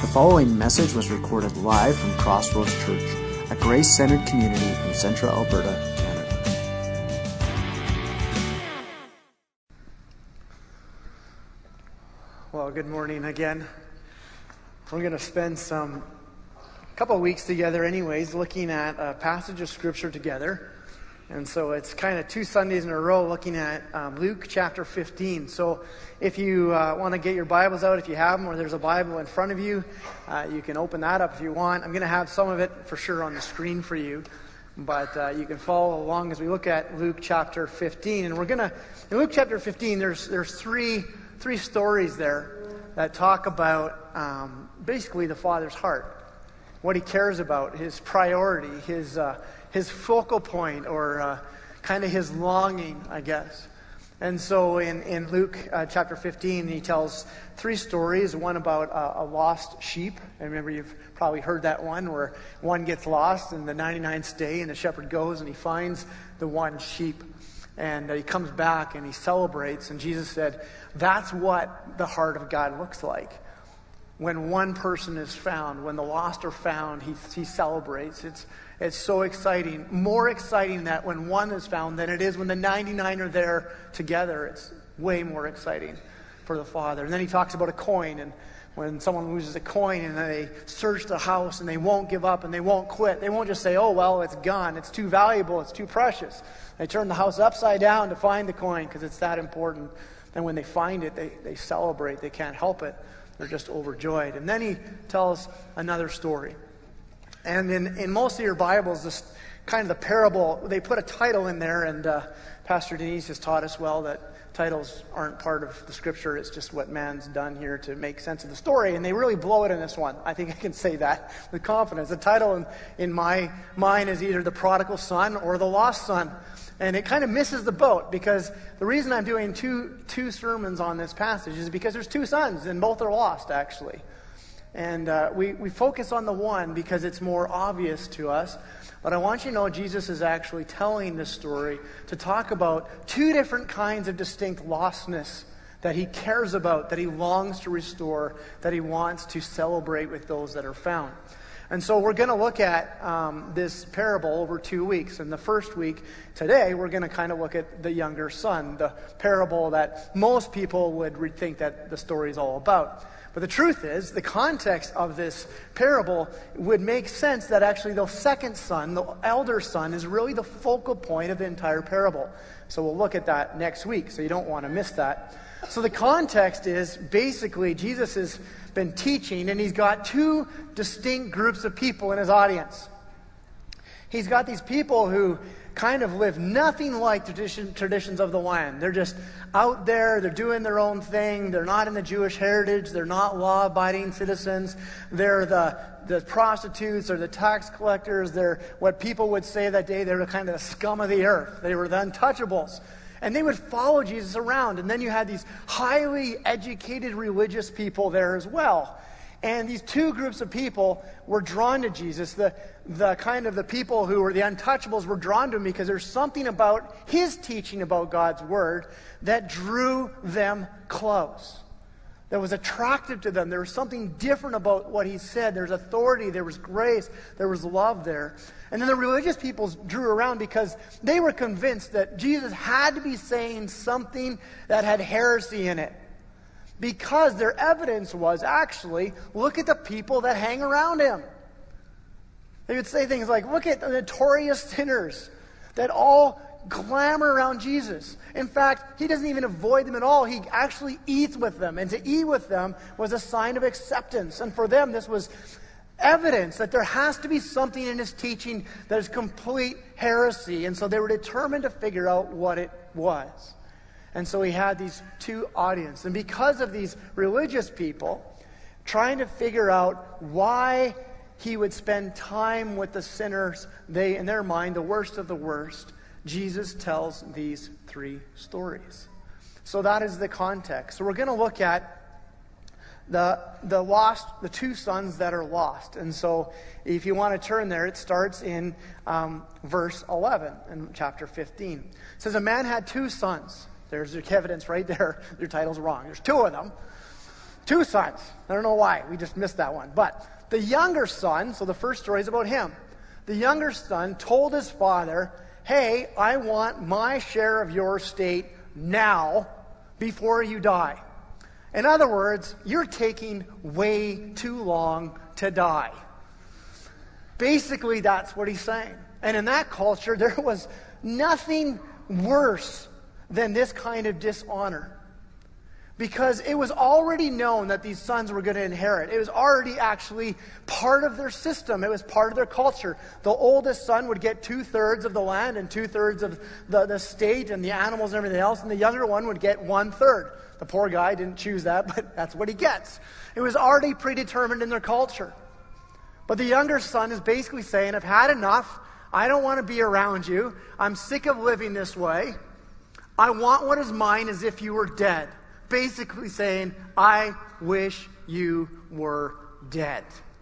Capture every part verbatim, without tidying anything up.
The following message was recorded live from Crossroads Church, a grace-centered community in Central Alberta, Canada. Well, good morning again. We're going to spend some couple of weeks together anyways, looking at a passage of Scripture together. And so it's kind of two Sundays in a row looking at um, Luke chapter fifteen. So if you uh, want to get your Bibles out, if you have them, or there's a Bible in front of you, uh, you can open that up if you want. I'm going to have some of it for sure on the screen for you. But uh, you can follow along as we look at Luke chapter fifteen. And we're going to, in Luke chapter fifteen, there's there's three three stories there that talk about um, basically the Father's heart, what He cares about, His priority, His uh, His focal point, or uh, kind of His longing, I guess. And so in, in Luke uh, chapter fifteen, He tells three stories, one about uh, a lost sheep. I remember you've probably heard that one, where one gets lost and the ninety-nine stay, and the shepherd goes and he finds the one sheep. And uh, he comes back and he celebrates. And Jesus said, that's what the heart of God looks like. When one person is found, when the lost are found, he, he celebrates. It's it's so exciting. More exciting that when one is found than it is when the ninety-nine are there together. It's way more exciting for the Father. And then he talks about a coin, and when someone loses a coin and they search the house and they won't give up and they won't quit. They won't just say, oh, well, it's gone. It's too valuable. It's too precious. They turn the house upside down to find the coin because it's that important. And when they find it, they, they celebrate. They can't help it. They're just overjoyed. And then he tells another story. And in, in most of your Bibles, this kind of the parable, they put a title in there, and uh, Pastor Denise has taught us well that titles aren't part of the Scripture. It's just what man's done here to make sense of the story. And they really blow it in this one. I think I can say that with confidence. The title in, in my mind is either The Prodigal Son or The Lost Son. And it kind of misses the boat, because the reason I'm doing two two sermons on this passage is because there's two sons, and both are lost, actually. And uh, we, we focus on the one because it's more obvious to us. But I want you to know Jesus is actually telling this story to talk about two different kinds of distinct lostness that He cares about, that He longs to restore, that He wants to celebrate with those that are found. And so we're going to look at um, this parable over two weeks. And the first week, today, we're going to kind of look at the younger son, the parable that most people would think that the story is all about. But the truth is, the context of this parable would make sense that actually the second son, the elder son, is really the focal point of the entire parable. So we'll look at that next week, so you don't want to miss that. So the context is basically Jesus has been teaching, and He's got two distinct groups of people in His audience. He's got these people who kind of live nothing like tradition, traditions of the land. They're just out there, they're doing their own thing, they're not in the Jewish heritage, they're not law-abiding citizens, they're the, the prostitutes or the tax collectors, they're what people would say that day, they were kind of the scum of the earth. They were the untouchables. And they would follow Jesus around. And then you had these highly educated religious people there as well. And these two groups of people were drawn to Jesus. The, the kind of the people who were the untouchables were drawn to Him because there's something about His teaching about God's Word that drew them close, that was attractive to them. There was something different about what He said. There's authority, there was grace, there was love there. And then the religious people drew around because they were convinced that Jesus had to be saying something that had heresy in it. Because their evidence was actually, look at the people that hang around Him. They would say things like, look at the notorious sinners that all clamor around Jesus. In fact, He doesn't even avoid them at all. He actually eats with them. And to eat with them was a sign of acceptance. And for them, this was evidence that there has to be something in His teaching that is complete heresy. And so they were determined to figure out what it was. And so He had these two audiences. And because of these religious people trying to figure out why He would spend time with the sinners, they, in their mind, the worst of the worst, Jesus tells these three stories. So that is the context. So we're going to look at the the lost, the two sons that are lost. And so if you want to turn there, it starts in um, verse eleven in chapter fifteen. It says, a man had two sons. There's your evidence right there. Your title's wrong. There's two of them. Two sons. I don't know why. We just missed that one. But the younger son, so the first story is about him. The younger son told his father, hey, I want my share of your estate now before you die. In other words, you're taking way too long to die. Basically, that's what he's saying. And in that culture, there was nothing worse than this kind of dishonor. Because it was already known that these sons were going to inherit. It was already actually part of their system. It was part of their culture. The oldest son would get two-thirds of the land and two-thirds of the, the state and the animals and everything else, and the younger one would get one-third. The poor guy didn't choose that, but that's what he gets. It was already predetermined in their culture. But the younger son is basically saying, I've had enough. I don't want to be around you. I'm sick of living this way. I want what is mine as if you were dead. Basically saying, I wish you were dead.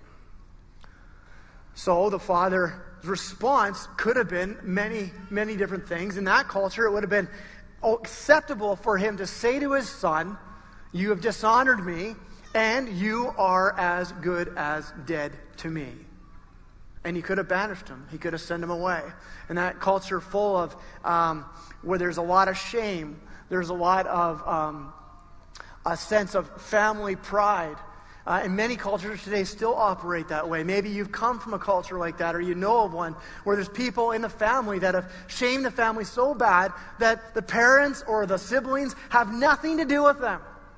So the father's response could have been many, many different things. In that culture, it would have been acceptable for him to say to his son, you have dishonored me, and you are as good as dead to me. And he could have banished him. He could have sent him away. In that culture full of, um, where there's a lot of shame, there's a lot of um, a sense of family pride. Uh, and many cultures today still operate that way. Maybe you've come from a culture like that, or you know of one where there's people in the family that have shamed the family so bad that the parents or the siblings have nothing to do with them.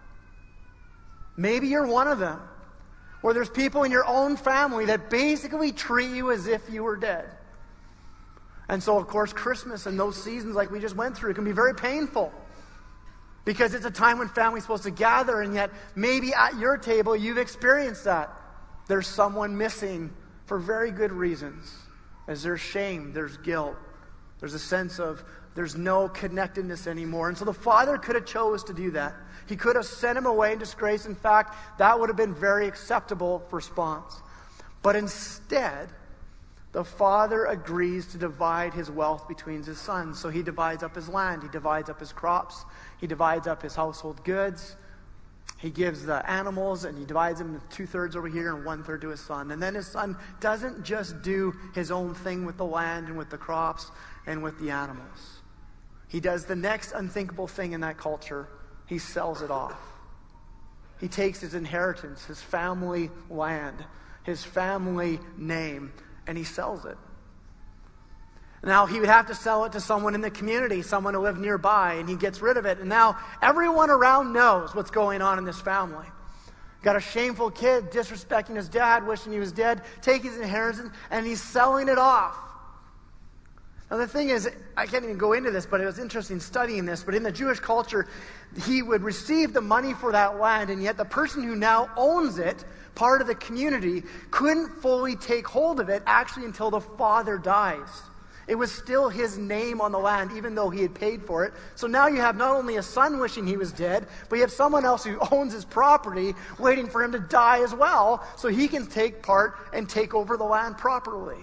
Maybe you're one of them. Where there's people in your own family that basically treat you as if you were dead. And so, of course, Christmas and those seasons like we just went through can be very painful. Because it's a time when family's supposed to gather, and yet maybe at your table you've experienced that. There's someone missing for very good reasons. As there's shame, there's guilt. There's a sense of there's no connectedness anymore. And so the father could have chose to do that. He could have sent him away in disgrace. In fact, that would have been very acceptable response. But instead, the father agrees to divide his wealth between his sons. So he divides up his land. He divides up his crops. He divides up his household goods. He gives the animals, and he divides them into two-thirds over here and one-third to his son. And then his son doesn't just do his own thing with the land and with the crops and with the animals. He does the next unthinkable thing in that culture. He sells it off. He takes his inheritance, his family land, his family name, and he sells it. Now, he would have to sell it to someone in the community, someone who lived nearby, and he gets rid of it. And now everyone around knows what's going on in this family. Got a shameful kid disrespecting his dad, wishing he was dead, taking his inheritance, and he's selling it off. Now, the thing is, I can't even go into this, but it was interesting studying this. But in the Jewish culture, he would receive the money for that land, and yet the person who now owns it, part of the community, couldn't fully take hold of it actually until the father dies. It was still his name on the land, even though he had paid for it. So now you have not only a son wishing he was dead, but you have someone else who owns his property waiting for him to die as well, so he can take part and take over the land properly.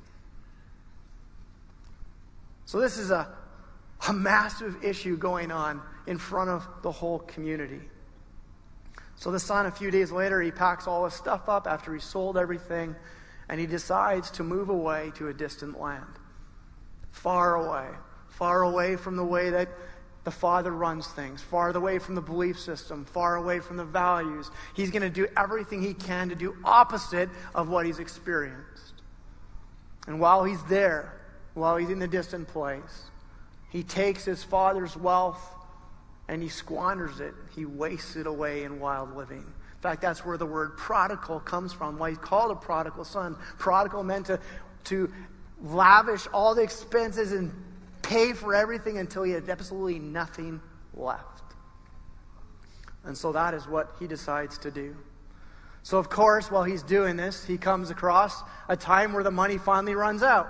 So this is a, a massive issue going on in front of the whole community. So the son, a few days later, he packs all his stuff up after he sold everything, and he decides to move away to a distant land. Far away. Far away from the way that the father runs things. Far away from the belief system. Far away from the values. He's going to do everything he can to do opposite of what he's experienced. And while he's there, while he's in the distant place, he takes his father's wealth and he squanders it. He wastes it away in wild living. In fact, that's where the word prodigal comes from. Why he's called a prodigal son. Prodigal meant to, to lavish all the expenses and pay for everything until he had absolutely nothing left. And so that is what he decides to do. So of course, while he's doing this, he comes across a time where the money finally runs out.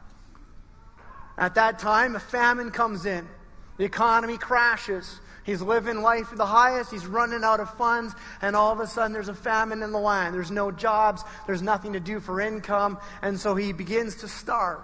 At that time, a famine comes in. The economy crashes. He's living life at the highest. He's running out of funds. And all of a sudden, there's a famine in the land. There's no jobs. There's nothing to do for income. And so he begins to starve.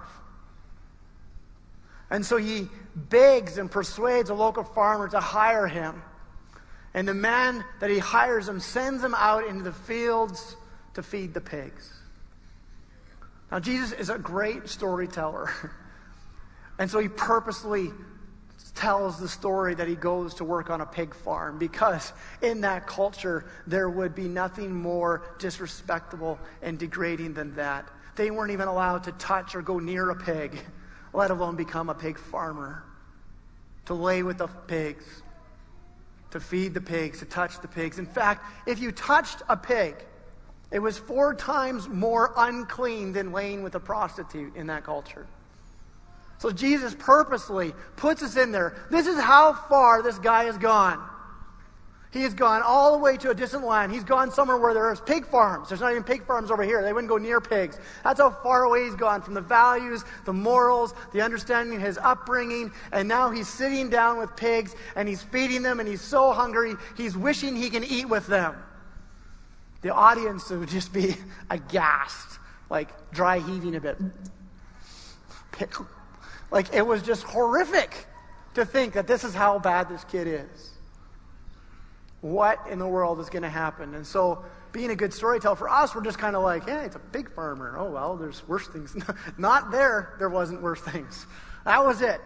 And so he begs and persuades a local farmer to hire him. And the man that he hires him sends him out into the fields to feed the pigs. Now, Jesus is a great storyteller. And so he purposely tells the story that he goes to work on a pig farm, because in that culture, there would be nothing more disrespectful and degrading than that. They weren't even allowed to touch or go near a pig, let alone become a pig farmer, to lay with the pigs, to feed the pigs, to touch the pigs. In fact, if you touched a pig, it was four times more unclean than laying with a prostitute in that culture. So Jesus purposely puts us in there. This is how far this guy has gone. He has gone all the way to a distant land. He's gone somewhere where there's pig farms. There's not even pig farms over here. They wouldn't go near pigs. That's how far away he's gone from the values, the morals, the understanding of his upbringing. And now he's sitting down with pigs, and he's feeding them, and he's so hungry, he's wishing he can eat with them. The audience would just be aghast, like dry heaving a bit. Like, it was just horrific to think that this is how bad this kid is. What in the world is going to happen? And so, being a good storyteller, for us, we're just kind of like, hey, it's a pig farmer. Oh, well, there's worse things. Not there, there wasn't worse things. That was it.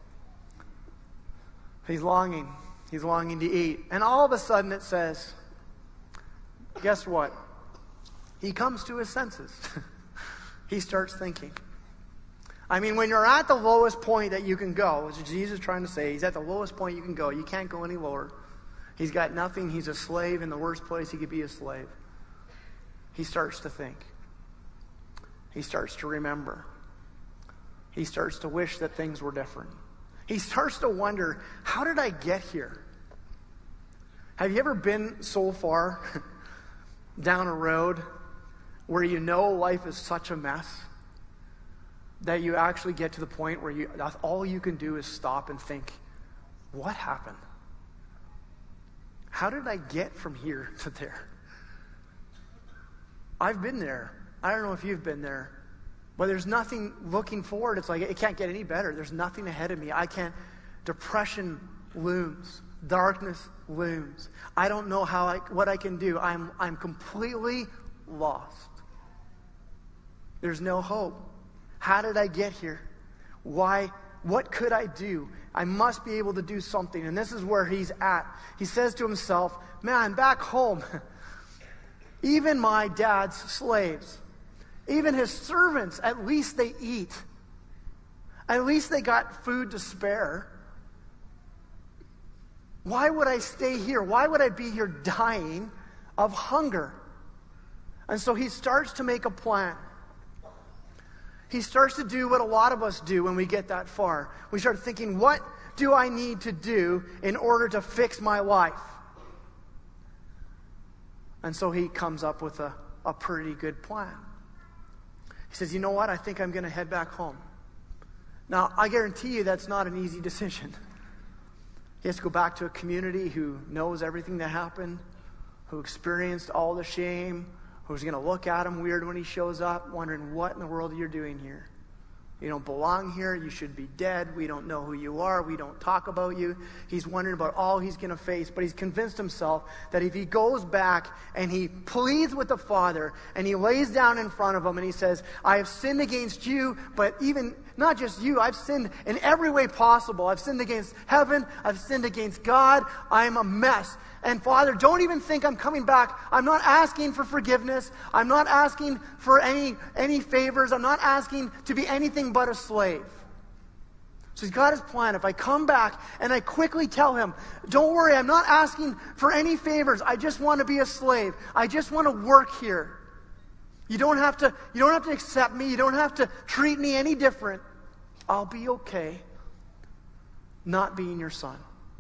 He's longing. He's longing to eat. And all of a sudden it says, guess what? He comes to his senses. He starts thinking. I mean, when you're at the lowest point that you can go, which Jesus is trying to say, he's at the lowest point you can go. You can't go any lower. He's got nothing. He's a slave in the worst place he could be a slave. He starts to think. He starts to remember. He starts to wish that things were different. He starts to wonder, how did I get here? Have you ever been so far down a road where you know life is such a mess that you actually get to the point where you that's all you can do is stop and think, what happened? How did I get from here to there? I've been there. I don't know if you've been there. But there's nothing looking forward. It's like, it can't get any better. There's nothing ahead of me. I can't. Depression looms. Darkness looms. I don't know how I, what I can do. I'm, I'm completely lost. There's no hope. How did I get here? Why? What could I do? I must be able to do something. And this is where he's at. He says to himself, man, back home, even my dad's slaves, even his servants, at least they eat. At least they got food to spare. Why would I stay here? Why would I be here dying of hunger? And so he starts to make a plan. He starts to do what a lot of us do when we get that far. We start thinking, what do I need to do in order to fix my life? And so he comes up with a, a pretty good plan. He says, you know what? I think I'm going to head back home. Now, I guarantee you that's not an easy decision. He has to go back to a community who knows everything that happened, who experienced all the shame, who's going to look at him weird when he shows up, wondering what in the world you're doing here. You don't belong here. You should be dead. We don't know who you are. We don't talk about you. He's wondering about all he's going to face, but he's convinced himself that if he goes back and he pleads with the Father and he lays down in front of him and he says, I have sinned against you, but even not just you, I've sinned in every way possible. I've sinned against heaven. I've sinned against God. I'm a mess. And Father, don't even think I'm coming back. I'm not asking for forgiveness. I'm not asking for any, any favors. I'm not asking to be anything but a slave. So he's got his plan. If I come back and I quickly tell him, don't worry, I'm not asking for any favors. I just want to be a slave. I just want to work here. You don't have to, you don't have to accept me. You don't have to treat me any different. I'll be okay not being your son.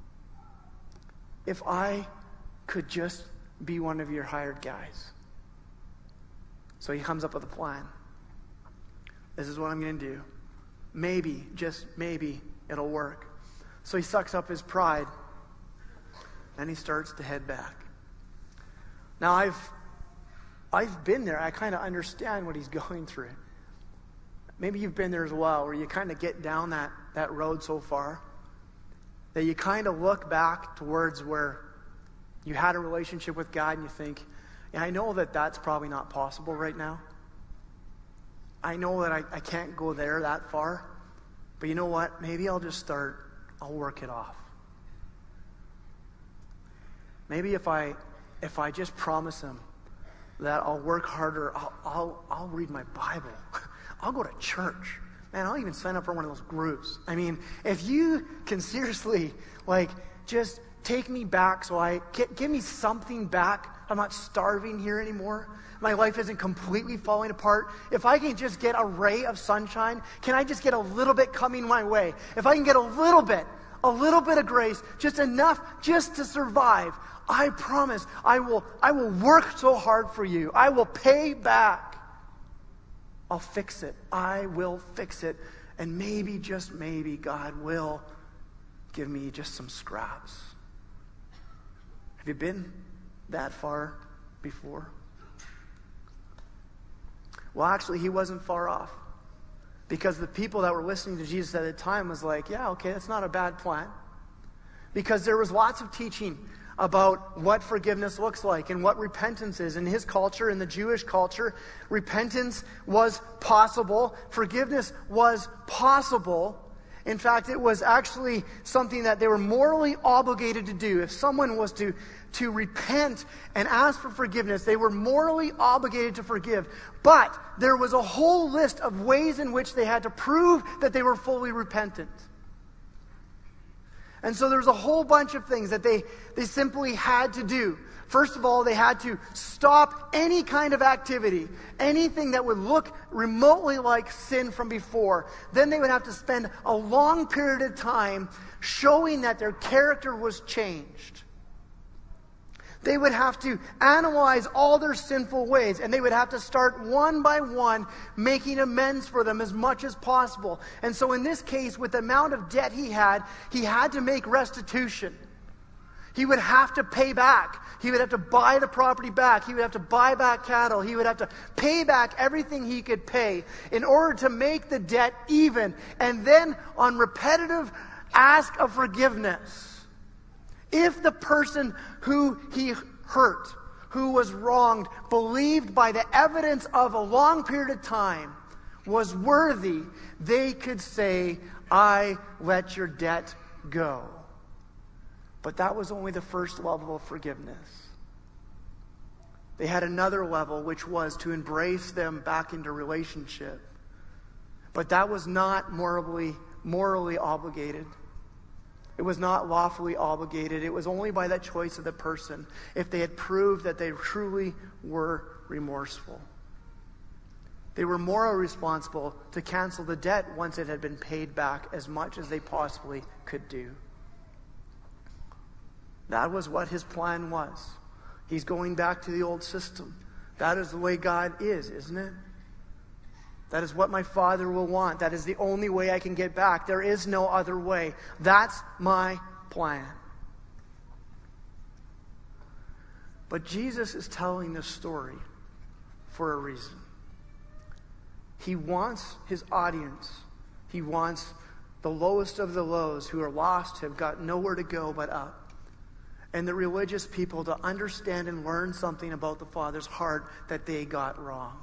If I could just be one of your hired guys. So he comes up with a plan. This is what I'm going to do. Maybe, just maybe, it'll work. So he sucks up his pride and he starts to head back. Now I've I've been there. I kind of understand what he's going through. Maybe you've been there as well, where you kind of get down that, that road so far that you kind of look back towards where You had a relationship with God and you think, yeah, I know that that's probably not possible right now. I know that I, I can't go there that far. But you know what? Maybe I'll just start, I'll work it off. Maybe if I if I just promise him that I'll work harder, I'll I'll, I'll read my Bible. I'll go to church. Man, I'll even sign up for one of those groups. I mean, if you can seriously, like, just take me back so I, get, give me something back. I'm not starving here anymore. My life isn't completely falling apart. If I can just get a ray of sunshine, can I just get a little bit coming my way? If I can get a little bit, a little bit of grace, just enough just to survive, I promise I will, I will work so hard for you. I will pay back. I'll fix it. I will fix it. And maybe, just maybe, God will give me just some scraps. Have you been that far before? Well, actually, he wasn't far off. Because the people that were listening to Jesus at the time was like, yeah, okay, that's not a bad plan. Because there was lots of teaching about what forgiveness looks like and what repentance is. In his culture, in the Jewish culture, repentance was possible. Forgiveness was possible. In fact, it was actually something that they were morally obligated to do. If someone was to, to repent and ask for forgiveness, they were morally obligated to forgive. But there was a whole list of ways in which they had to prove that they were fully repentant. And so there was a whole bunch of things that they, they simply had to do. First of all, they had to stop any kind of activity, anything that would look remotely like sin from before. Then they would have to spend a long period of time showing that their character was changed. They would have to analyze all their sinful ways, and they would have to start one by one making amends for them as much as possible. And so in this case, with the amount of debt he had, he had to make restitution. He would have to pay back. He would have to buy the property back. He would have to buy back cattle. He would have to pay back everything he could pay in order to make the debt even. And then on repetitive ask of forgiveness, if the person who he hurt, who was wronged, believed by the evidence of a long period of time was worthy, they could say, I let your debt go. But that was only the first level of forgiveness. They had another level, which was to embrace them back into relationship. But that was not morally, morally obligated. It was not lawfully obligated. It was only by that choice of the person if they had proved that they truly were remorseful. They were morally responsible to cancel the debt once it had been paid back as much as they possibly could do. That was what his plan was. He's going back to the old system. That is the way God is, isn't it? That is what my Father will want. That is the only way I can get back. There is no other way. That's my plan. But Jesus is telling this story for a reason. He wants his audience. He wants the lowest of the lows who are lost, have got nowhere to go but up. And the religious people to understand and learn something about the Father's heart that they got wrong.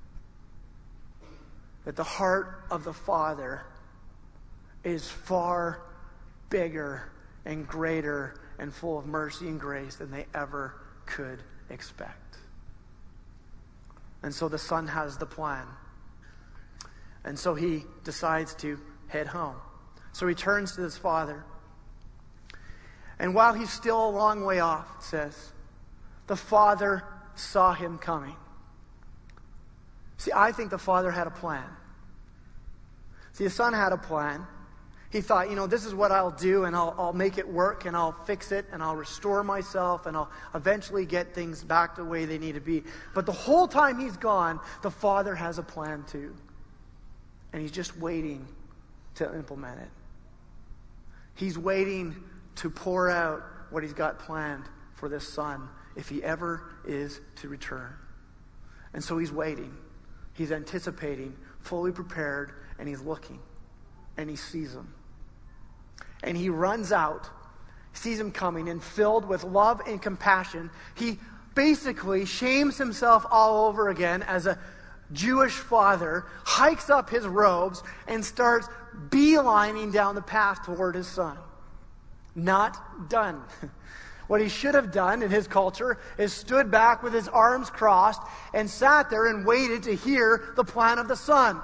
That the heart of the Father is far bigger and greater and full of mercy and grace than they ever could expect. And so the Son has the plan. And so he decides to head home. So he turns to his Father. And while he's still a long way off, it says, the Father saw him coming. See, I think the Father had a plan. See, the Son had a plan. He thought, you know, this is what I'll do, and I'll, I'll make it work, and I'll fix it, and I'll restore myself, and I'll eventually get things back the way they need to be. But the whole time he's gone, the Father has a plan too. And he's just waiting to implement it. He's waiting to pour out what he's got planned for this Son if he ever is to return. And so he's waiting. He's anticipating, fully prepared, and he's looking. And he sees him. And he runs out. sees him coming, and filled with love and compassion, he basically shames himself all over again as a Jewish father, hikes up his robes, and starts beelining down the path toward his son. Not done. What he should have done in his culture is stood back with his arms crossed and sat there and waited to hear the plan of the son.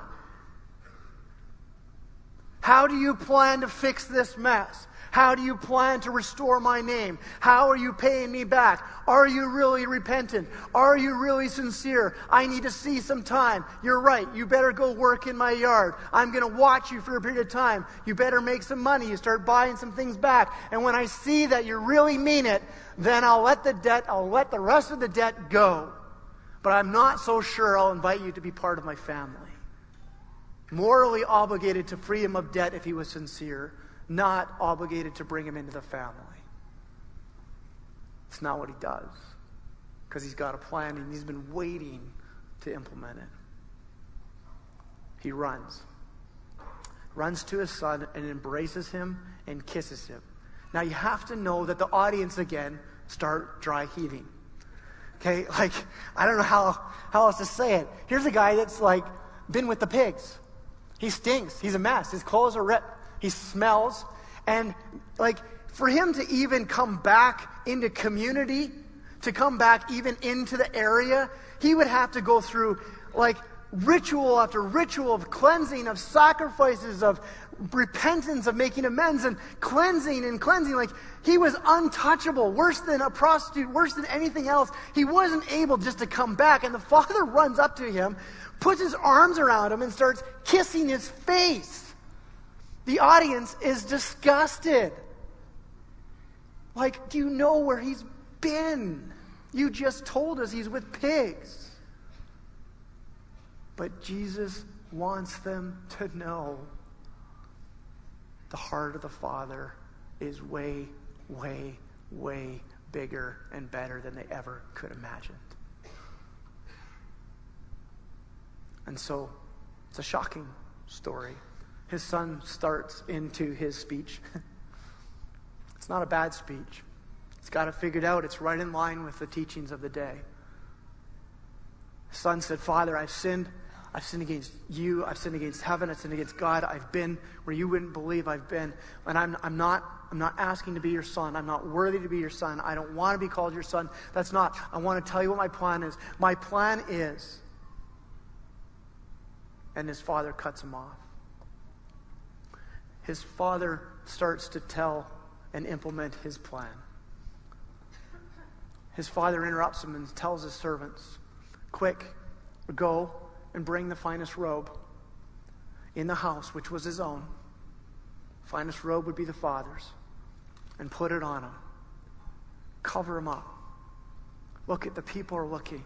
How do you plan to fix this mess? How do you plan to restore my name? How are you paying me back? Are you really repentant? Are you really sincere? I need to see some time. You're right. You better go work in my yard. I'm going to watch you for a period of time. You better make some money. You start buying some things back. And when I see that you really mean it, then I'll let the debt, I'll let the rest of the debt go. But I'm not so sure I'll invite you to be part of my family. Morally obligated to free him of debt if he was sincere, not obligated to bring him into the family. It's not what he does, because he's got a plan and he's been waiting to implement it. He runs. Runs to his son and embraces him and kisses him. Now you have to know that the audience again start dry heaving. Okay, like, I don't know how, how else to say it. Here's a guy that's like been with the pigs. He stinks. He's a mess. His clothes are ripped. He smells. And like for him to even come back into community, to come back even into the area, he would have to go through like ritual after ritual of cleansing, of sacrifices, of repentance, of making amends and cleansing and cleansing. Like he was untouchable, worse than a prostitute, worse than anything else. He wasn't able just to come back. And the father runs up to him, puts his arms around him and starts kissing his face. The audience is disgusted. Like, do you know where he's been? You just told us he's with pigs. But Jesus wants them to know the heart of the Father is way, way, way bigger and better than they ever could imagine. And so, it's a shocking story. His son starts into his speech. It's not a bad speech. He's got it figured out. It's right in line with the teachings of the day. His son said, Father, I've sinned. I've sinned against you. I've sinned against heaven. I've sinned against God. I've been where you wouldn't believe I've been. And I'm, I'm not I'm not asking to be your son. I'm not worthy to be your son. I don't want to be called your son. That's not. I want to tell you what my plan is. My plan is. And his father cuts him off. His father starts to tell and implement his plan. His father interrupts him and tells his servants, quick, go and bring the finest robe in the house, which was his own. Finest robe would be the father's. And put it on him. Cover him up. Look at the people are looking.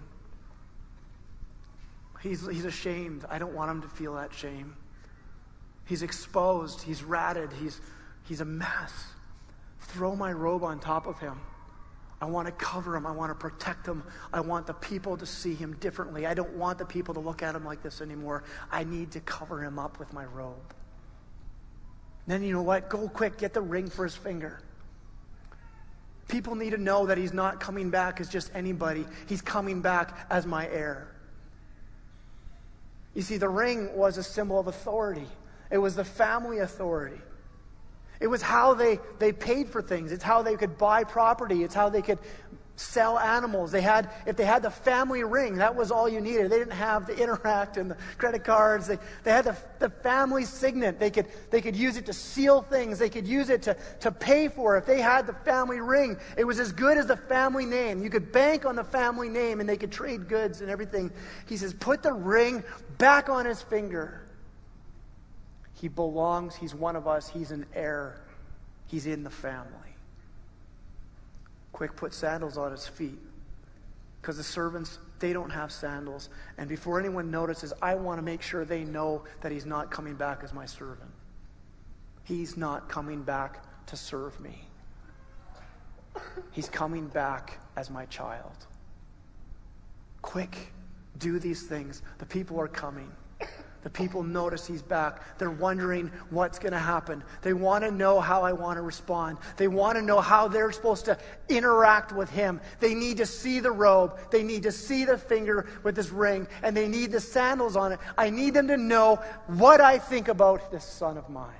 He's, he's ashamed. I don't want him to feel that shame. He's exposed. He's ratted. He's, he's a mess. Throw my robe on top of him. I want to cover him. I want to protect him. I want the people to see him differently. I don't want the people to look at him like this anymore. I need to cover him up with my robe. Then you know what? Go quick. Get the ring for his finger. People need to know that he's not coming back as just anybody. He's coming back as my heir. You see, the ring was a symbol of authority. It was the family authority. It was how they, they paid for things. It's how they could buy property. It's how they could sell animals. They had, if they had the family ring, that was all you needed. They didn't have the Interact and the credit cards. They, they had the, the family signet. They could, they could use it to seal things. They could use it to, to pay for. If they had the family ring, it was as good as the family name. You could bank on the family name and they could trade goods and everything. He says, put the ring back on his finger. He belongs. He's one of us. He's an heir. He's in the family. Quick, put sandals on his feet. Because the servants, they don't have sandals. And before anyone notices, I want to make sure they know that he's not coming back as my servant. He's not coming back to serve me. He's coming back as my child. Quick, do these things. The people are coming. The people notice he's back. They're wondering what's going to happen. They want to know how I want to respond. They want to know how they're supposed to interact with him. They need to see the robe. They need to see the finger with this ring. And they need the sandals on it. I need them to know what I think about this son of mine.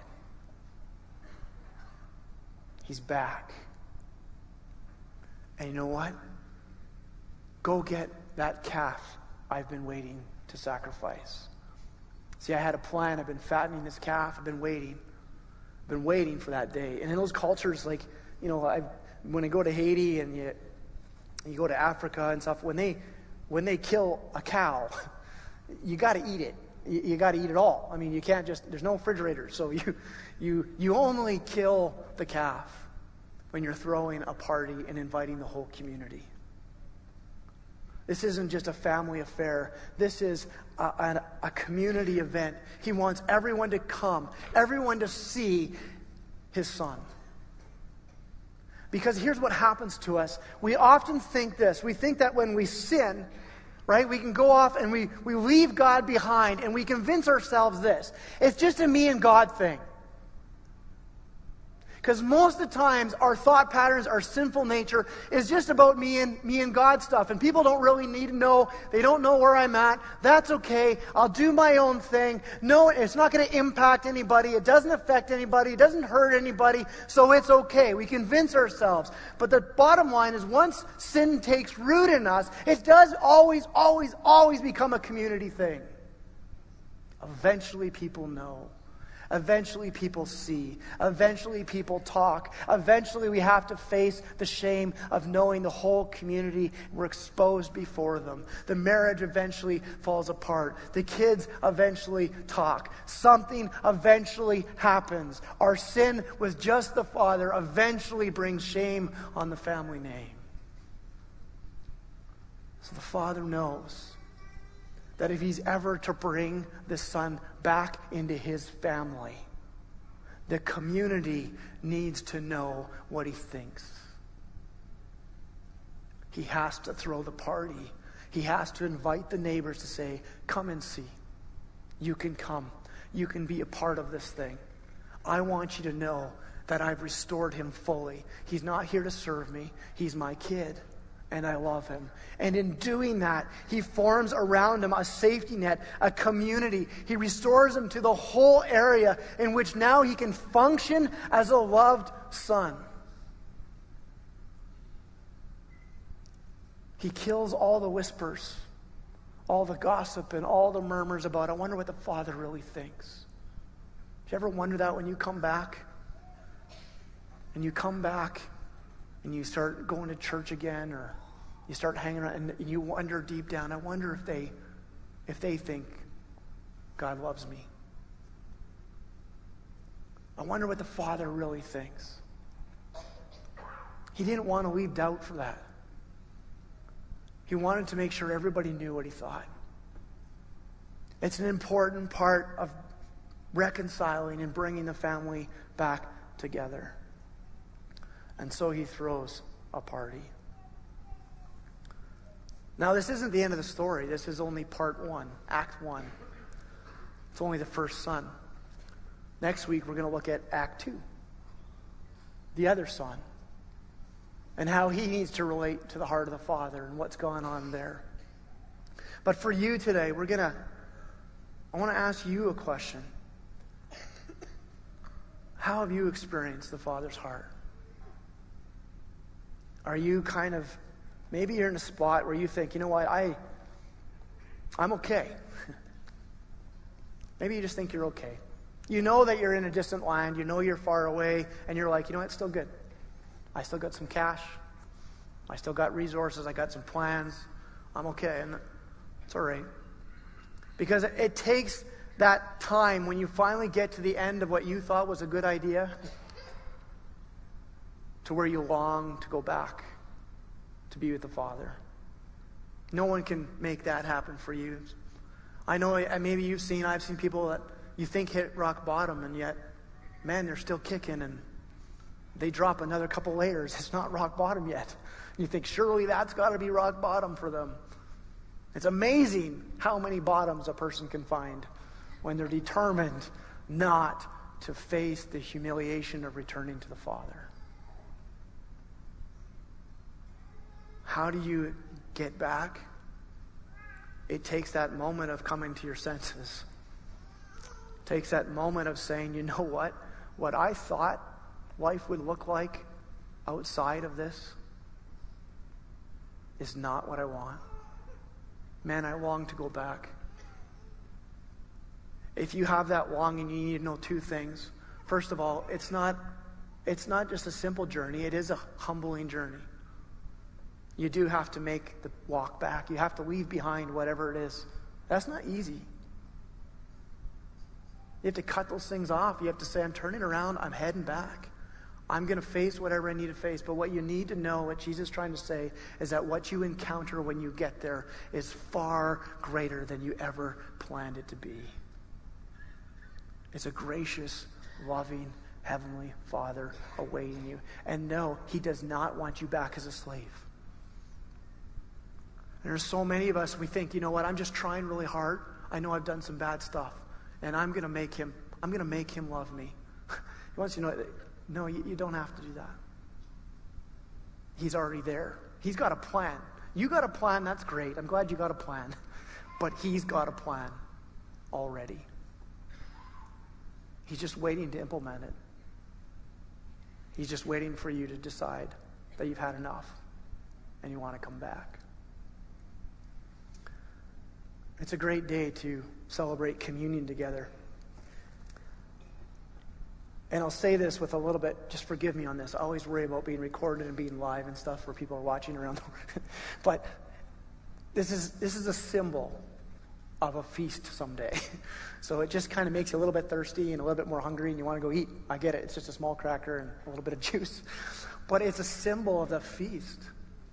He's back. And you know what? Go get that calf I've been waiting to sacrifice. See, I had a plan. I've been fattening this calf. I've been waiting. I've been waiting for that day. And in those cultures, like, you know, I when I go to Haiti and you you go to Africa and stuff, when they when they kill a cow, you got to eat it. You, you got to eat it all. I mean, you can't just. There's no refrigerator, so you you you only kill the calf when you're throwing a party and inviting the whole community. This isn't just a family affair. This is a, a, a community event. He wants everyone to come, everyone to see his son. Because here's what happens to us. We often think this. We think that when we sin, right, we can go off and we, we leave God behind and we convince ourselves this. It's just a me and God thing. Because most of the times our thought patterns, our sinful nature is just about me and me and God stuff. And people don't really need to know. They don't know where I'm at. That's okay. I'll do my own thing. No, it's not going to impact anybody. It doesn't affect anybody. It doesn't hurt anybody. So it's okay. We convince ourselves. But the bottom line is once sin takes root in us, it does always, always, always become a community thing. Eventually people know. Eventually people see. Eventually people talk. Eventually we have to face the shame of knowing the whole community. We're exposed before them. The marriage eventually falls apart. The kids eventually talk. Something eventually happens. Our sin with just the father eventually brings shame on the family name. So the father knows that if he's ever to bring the son back into his family, the community needs to know what he thinks. He has to throw the party. He has to invite the neighbors to say, come and see. You can come. You can be a part of this thing. I want you to know that I've restored him fully. He's not here to serve me. He's my kid. And I love him. And in doing that, he forms around him a safety net, a community. He restores him to the whole area in which now he can function as a loved son. He kills all the whispers, all the gossip, and all the murmurs about, I wonder what the father really thinks. Do you ever wonder that when you come back? And you come back and you start going to church again, or you start hanging around, and you wonder deep down, I wonder if they if they think God loves me. I wonder what the Father really thinks. He didn't want to leave doubt for that. He wanted to make sure everybody knew what he thought. It's an important part of reconciling and bringing the family back together. And so he throws a party. Now, this isn't the end of the story. This is only part one, act one. It's only the first son. Next week, we're going to look at act two, the other son, and how he needs to relate to the heart of the Father and what's going on there. But for you today, we're going to, I want to ask you a question. How have you experienced the Father's heart? Are you kind of, maybe you're in a spot where you think, you know what, I, I'm okay. Maybe you just think you're okay. You know that you're in a distant land, you know you're far away, and you're like, you know what, it's still good. I still got some cash. I still got resources. I got some plans. I'm okay, and it's all right. Because it takes that time when you finally get to the end of what you thought was a good idea to where you long to go back to be with the Father. No one can make that happen for you. I know maybe you've seen, I've seen people that you think hit rock bottom, and yet, man, they're still kicking, and they drop another couple layers. It's not rock bottom yet. You think, surely that's got to be rock bottom for them. It's amazing how many bottoms a person can find when they're determined not to face the humiliation of returning to the Father. How do you get back? It takes that moment of coming to your senses. It takes that moment of saying, you know what? What I thought life would look like outside of this is not what I want. Man, I long to go back. If you have that longing, you need to know two things. First of all, it's not, it's not just a simple journey. It is a humbling journey. You do have to make the walk back. You have to leave behind whatever it is. That's not easy. You have to cut those things off. You have to say, I'm turning around. I'm heading back. I'm going to face whatever I need to face. But what you need to know, what Jesus is trying to say, is that what you encounter when you get there is far greater than you ever planned it to be. It's a gracious, loving, heavenly Father awaiting you. And no, he does not want you back as a slave. There's so many of us, we think, you know what, I'm just trying really hard. I know I've done some bad stuff. And I'm going to make him, I'm going to make him love me. He wants you to know, no, you, you don't have to do that. He's already there. He's got a plan. You got a plan, that's great. I'm glad you got a plan. But he's got a plan already. He's just waiting to implement it. He's just waiting for you to decide that you've had enough and you want to come back. It's a great day to celebrate communion together. And I'll say this with a little bit, just forgive me on this. I always worry about being recorded and being live and stuff where people are watching around the world. But this is this is a symbol of a feast someday. So it just kind of makes you a little bit thirsty and a little bit more hungry and you want to go eat. I get it. It's just a small cracker and a little bit of juice. But it's a symbol of the feast.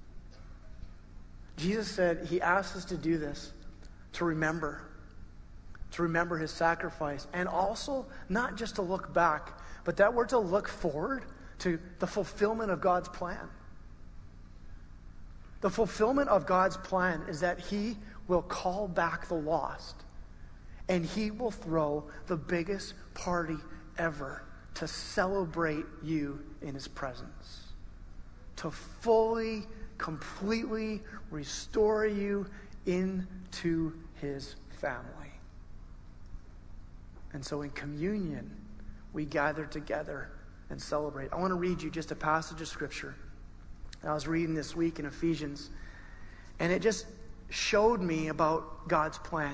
Jesus said he asked us to do this to remember. To remember his sacrifice. And also not just to look back, but that we're to look forward to the fulfillment of God's plan. The fulfillment of God's plan is that he will call back the lost. And he will throw the biggest party ever to celebrate you in his presence. To fully, completely restore you into his family. And so in communion, we gather together and celebrate. I want to read you just a passage of scripture I was reading this week in Ephesians, and it just showed me about God's plan.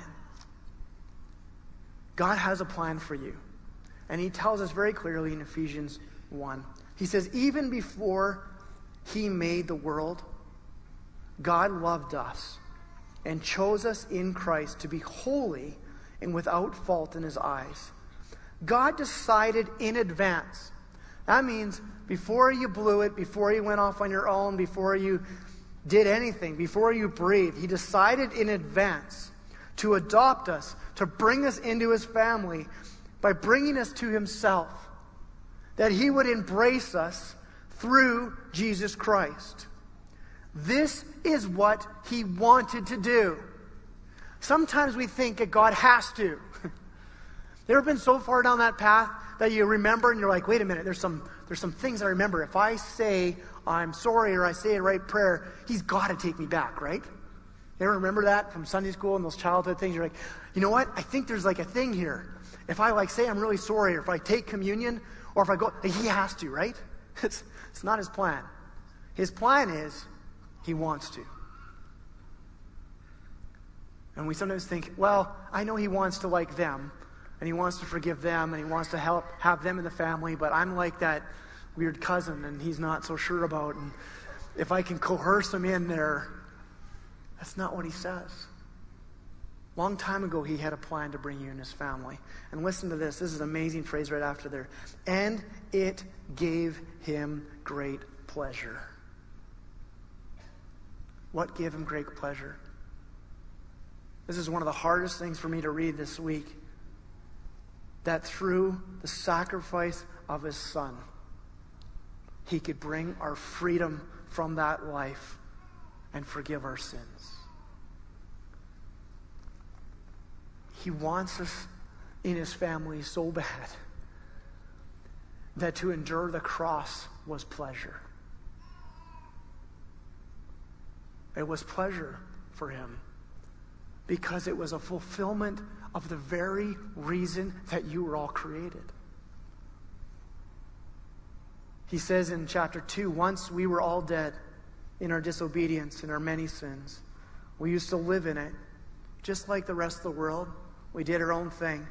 God has a plan for you. And he tells us very clearly in Ephesians one. He says, even before he made the world, God loved us and chose us in Christ to be holy and without fault in his eyes. God decided in advance. That means before you blew it, before you went off on your own, before you did anything, before you breathed, he decided in advance to adopt us, to bring us into his family by bringing us to himself, that he would embrace us through Jesus Christ. This is what he wanted to do. Sometimes we think that God has to. You ever been so far down that path that you remember and you're like, wait a minute, there's some there's some things I remember. If I say I'm sorry or I say a right prayer, he's got to take me back, right? You ever remember that from Sunday school and those childhood things? You're like, you know what? I think there's like a thing here. If I like say I'm really sorry, or if I take communion, or if I go, he has to, right? It's, it's not his plan. His plan is he wants to. And we sometimes think, well, I know he wants to like them, and he wants to forgive them, and he wants to help have them in the family, but I'm like that weird cousin, and he's not so sure about, and if I can coerce him in there, that's not what he says. Long time ago, he had a plan to bring you in his family. And listen to this. This is an amazing phrase right after there. And it gave him great pleasure. What gave him great pleasure? This is one of the hardest things for me to read this week. That through the sacrifice of his son, he could bring our freedom from that life and forgive our sins. He wants us in his family so bad that to endure the cross was pleasure. It was pleasure for him because it was a fulfillment of the very reason that you were all created. He says in chapter two, once we were all dead in our disobedience and our many sins. We used to live in it just like the rest of the world. We did our own thing.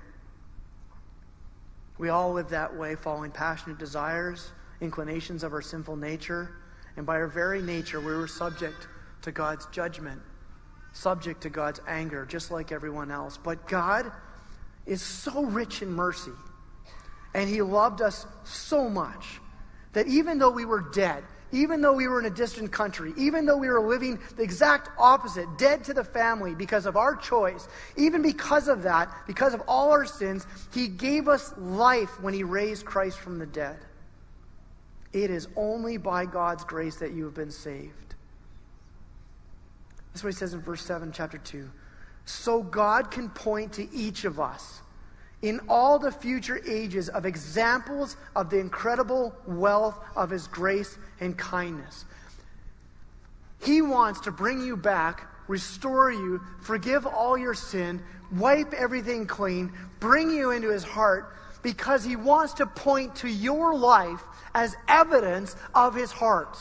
We all lived that way, following passionate desires, inclinations of our sinful nature, and by our very nature we were subject to God's judgment, subject to God's anger, just like everyone else. But God is so rich in mercy, and he loved us so much that even though we were dead, even though we were in a distant country, even though we were living the exact opposite, dead to the family because of our choice, even because of that, because of all our sins, he gave us life when he raised Christ from the dead. It is only by God's grace that you have been saved. That's what he says in verse seven, chapter two. So God can point to each of us in all the future ages of examples of the incredible wealth of his grace and kindness. He wants to bring you back, restore you, forgive all your sin, wipe everything clean, bring you into his heart, because he wants to point to your life as evidence of his heart.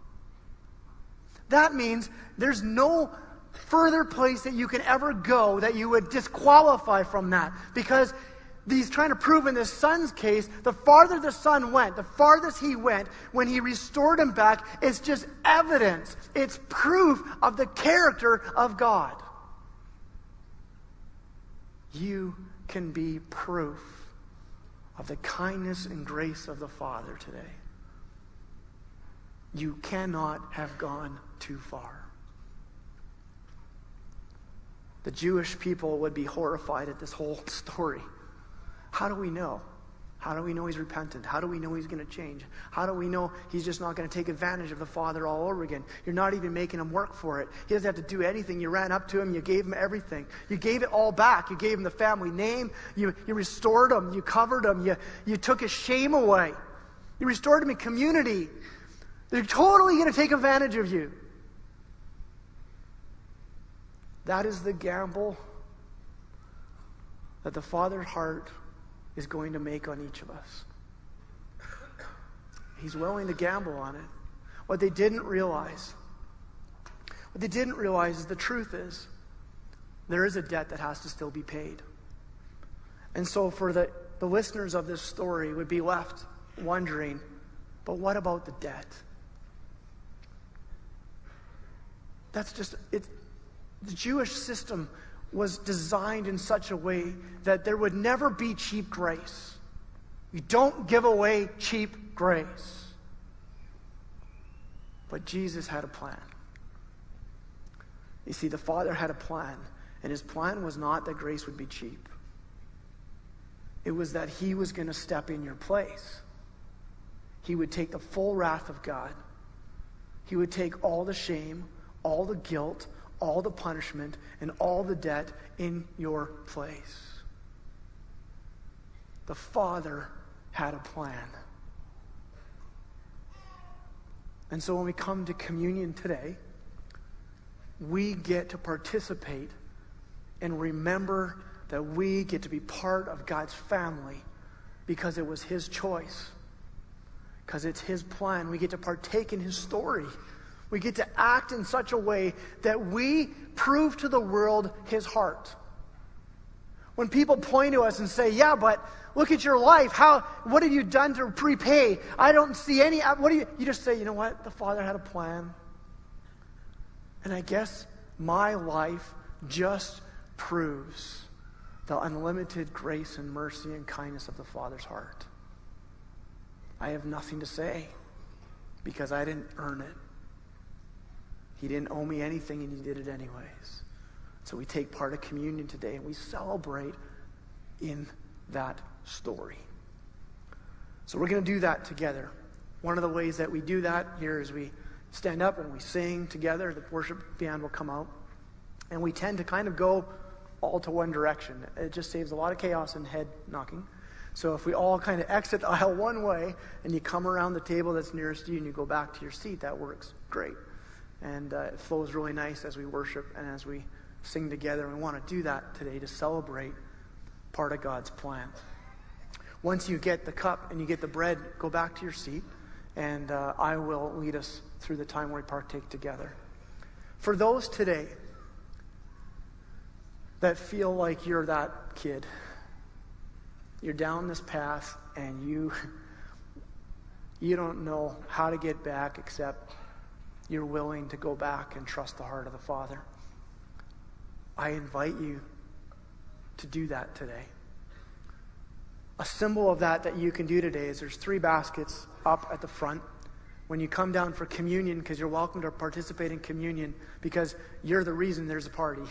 That means there's no further place that you can ever go that you would disqualify from that, because he's trying to prove in this son's case, the farther the son went, the farthest he went, when he restored him back, it's just evidence. It's proof of the character of God. You can be proof of the kindness and grace of the Father today. You cannot have gone too far. The Jewish people would be horrified at this whole story. How do we know? How do we know he's repentant? How do we know he's going to change? How do we know he's just not going to take advantage of the Father all over again? You're not even making him work for it. He doesn't have to do anything. You ran up to him. You gave him everything. You gave it all back. You gave him the family name. You, you restored him. You covered him. You, you took his shame away. You restored him in community. They're totally going to take advantage of you. That is the gamble that the Father's heart is going to make on each of us. He's willing to gamble on it. What they didn't realize, what they didn't realize is the truth is, there is a debt that has to still be paid. And so for the, the listeners of this story would be left wondering, but what about the debt? That's just, it. The Jewish system was designed in such a way that there would never be cheap grace. You don't give away cheap grace. But Jesus had a plan. You see, the Father had a plan, and his plan was not that grace would be cheap. It was that he was going to step in your place. He would take the full wrath of God. He would take all the shame, all the guilt, all the punishment, and all the debt in your place. The Father had a plan. And so when we come to communion today, we get to participate and remember that we get to be part of God's family because it was his choice, because it's his plan. We get to partake in his story. We get to act in such a way that we prove to the world his heart. When people point to us and say, yeah, but look at your life. How, what have you done to prepay? I don't see any, what do you, you just say, you know what? The Father had a plan. And I guess my life just proves the unlimited grace and mercy and kindness of the Father's heart. I have nothing to say because I didn't earn it. He didn't owe me anything, and he did it anyways. So we take part of communion today, and we celebrate in that story. So we're going to do that together. One of the ways that we do that here is we stand up and we sing together. The worship band will come out. And we tend to kind of go all to one direction. It just saves a lot of chaos and head knocking. So if we all kind of exit the aisle one way and you come around the table that's nearest you and you go back to your seat, that works great. And uh, it flows really nice as we worship and as we sing together. And we want to do that today to celebrate part of God's plan. Once you get the cup and you get the bread, go back to your seat, and uh, I will lead us through the time where we partake together. For those today that feel like you're that kid, you're down this path and you you don't know how to get back except you're willing to go back and trust the heart of the Father. I invite you to do that today. A symbol of that that you can do today is there's three baskets up at the front. When you come down for communion, because you're welcome to participate in communion because you're the reason there's a party.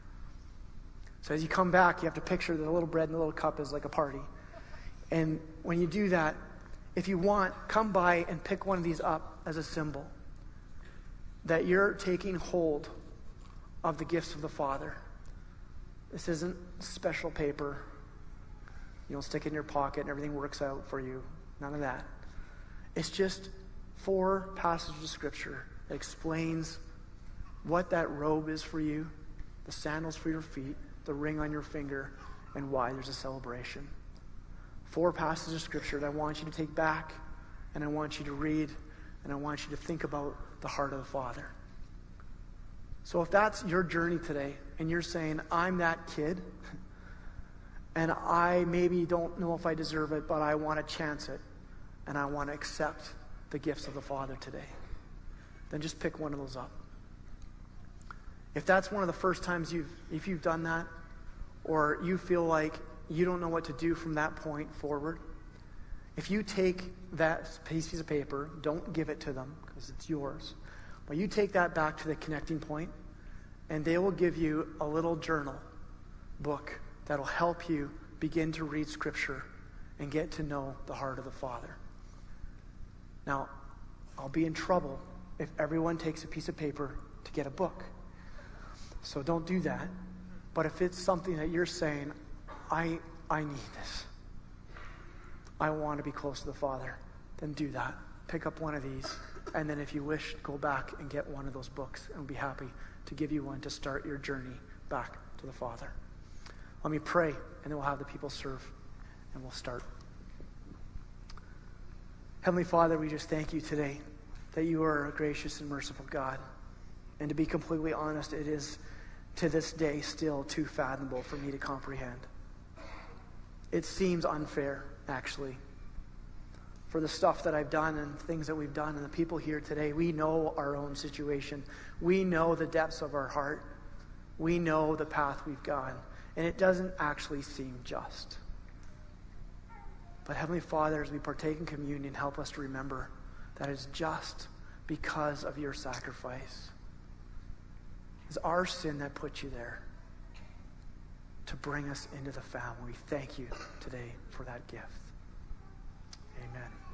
So as you come back, you have to picture the little bread and the little cup as like a party. And when you do that, if you want, come by and pick one of these up as a symbol that you're taking hold of the gifts of the Father. This isn't special paper. You don't stick it in your pocket and everything works out for you. None of that. It's just four passages of Scripture that explains what that robe is for you, the sandals for your feet, the ring on your finger, and why there's a celebration. Four passages of Scripture that I want you to take back, and I want you to read, and I want you to think about the heart of the Father. So if that's your journey today, and you're saying, I'm that kid, and I maybe don't know if I deserve it, but I want to chance it, and I want to accept the gifts of the Father today, then just pick one of those up. If that's one of the first times you've, if you've done that, or you feel like you don't know what to do from that point forward, if you take that piece of paper, don't give it to them because it's yours, but you take that back to the connecting point, and they will give you a little journal book that'll help you begin to read Scripture and get to know the heart of the Father. Now, I'll be in trouble if everyone takes a piece of paper to get a book. So don't do that. But if it's something that you're saying, I I need this, I want to be close to the Father, then do that. Pick up one of these. And then if you wish, go back and get one of those books, and we'll be happy to give you one to start your journey back to the Father. Let me pray, and then we'll have the people serve, and we'll start. Heavenly Father, we just thank you today that you are a gracious and merciful God. And to be completely honest, it is to this day still too fathomable for me to comprehend. It seems unfair, actually. For the stuff that I've done and things that we've done and the people here today, we know our own situation. We know the depths of our heart. We know the path we've gone. And it doesn't actually seem just. But Heavenly Father, as we partake in communion, help us to remember that it's just because of your sacrifice. It's our sin that put you there to bring us into the family. We thank you today for that gift. Amen.